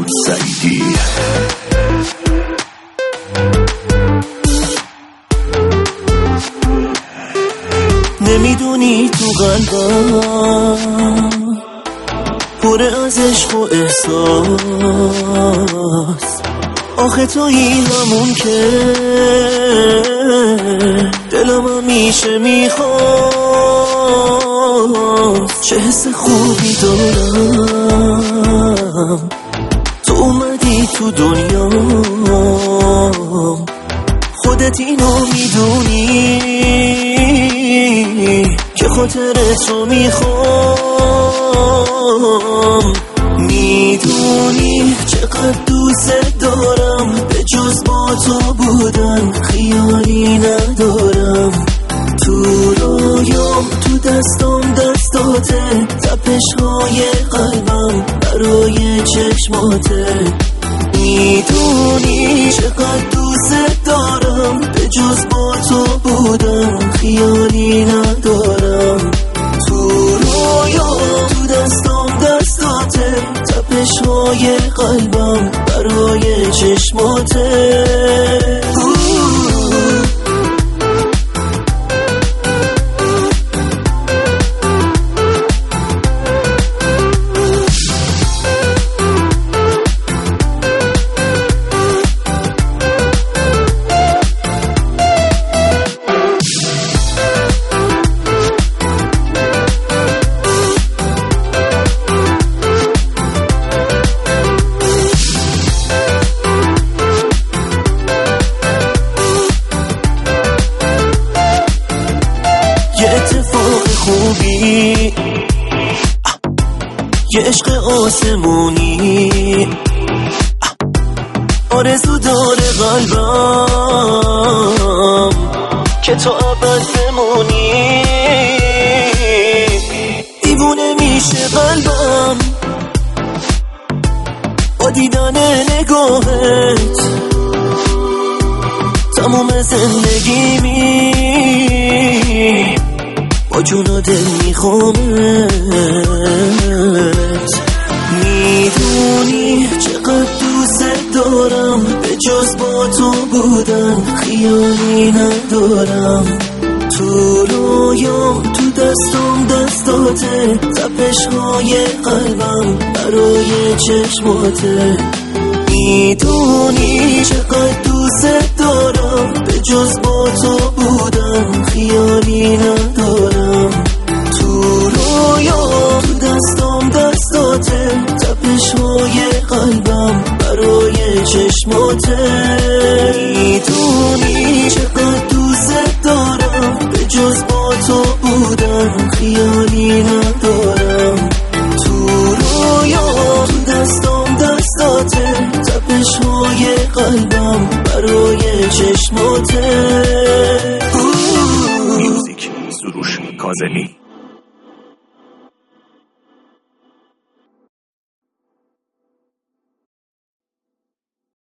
سعیدی. نمیدونی تو قلبم پر از عشق و احساس، آخه تویی همون که دلم همیشه میخواست. چه حس خوبی دارم تو اومدی تو دنیا، خودت اینو میدونی که خاطرت رو میخوام. میدونی چقدر دوست دارم، به جز با تو بودن خیالی ندارم. تو رویام تو دستام دستاته، تپش‌های قلبم برای چشماته. میدونی چقدر دوست دارم، به جز با تو بودن خیالی ندارم. تو رویام تو دستام دستاته، تپش‌های قلبم برای چشماته. اتفاق خوبی، یه عشق آسمونی، آرزو داره قلبم که تو ابد بمونی. دیوونه میشه قلبم با دیدن نگاهت، تموم زندگیمی با جون و دل میخوامت. میدونی چقدر دوست دارم، به جز با تو بودن خیالی ندارم. تو رویام تو دستام دستاته، تپش‌های قلبم برای چشماته. میدونی چقدر دوست دارم، به جز با تو بودن خیالی ندارم. تو رویام تو دستام دستاته، تپش‌های قلبم برای چشماته. میدونی چقدر دوست دارم، به جز با تو بودن خیالی ندارم. تو رویام تو دستام دستاته، تپش‌های قلبم برای چشماته. میوزیک سروش کاظمی.